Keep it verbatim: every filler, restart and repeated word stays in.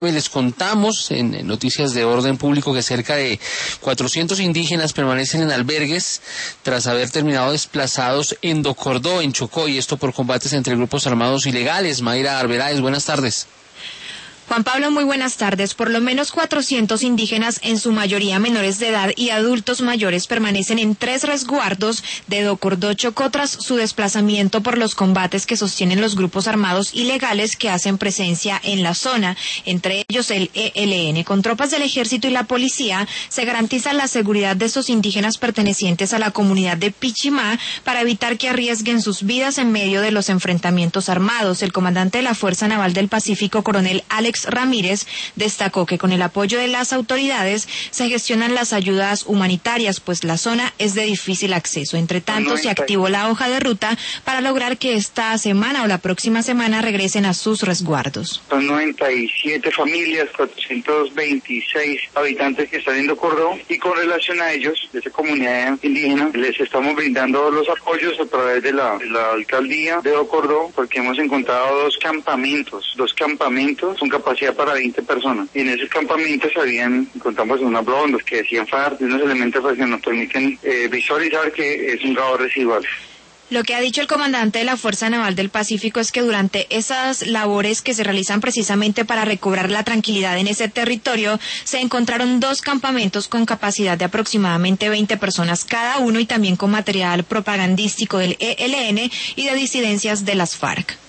Les contamos en noticias de orden público que cerca de cuatrocientos indígenas permanecen en albergues tras haber terminado desplazados en Docordó, en Chocó, y esto por combates entre grupos armados ilegales. Mayra Arbeláez, buenas tardes. Juan Pablo, muy buenas tardes. Por lo menos cuatrocientos indígenas, en su mayoría menores de edad y adultos mayores, permanecen en tres resguardos de Docordó, Chocó, tras su desplazamiento por los combates que sostienen los grupos armados ilegales que hacen presencia en la zona, entre ellos el E L N. Con tropas del ejército y la policía se garantiza la seguridad de estos indígenas pertenecientes a la comunidad de Pichimá para evitar que arriesguen sus vidas en medio de los enfrentamientos armados. El comandante de la Fuerza Naval del Pacífico, coronel Alex Ramírez, destacó que con el apoyo de las autoridades se gestionan las ayudas humanitarias, pues la zona es de difícil acceso. Entre tanto, se activó la hoja de ruta para lograr que esta semana o la próxima semana regresen a sus resguardos. Son noventa y siete familias, cuatrocientos veintiséis habitantes que están en Docordó, y con relación a ellos, de esa comunidad indígena, les estamos brindando los apoyos a través de la, de la alcaldía de Docordó, porque hemos encontrado dos campamentos, dos campamentos con capacidad para veinte personas. Y en esos campamentos habían, contamos unas blondas que decían FARC, unos elementos que nos permiten eh, visualizar que es un grado residual. Lo que ha dicho el comandante de la Fuerza Naval del Pacífico es que durante esas labores que se realizan precisamente para recobrar la tranquilidad en ese territorio, se encontraron dos campamentos con capacidad de aproximadamente veinte personas cada uno y también con material propagandístico del E L N y de disidencias de las FARC.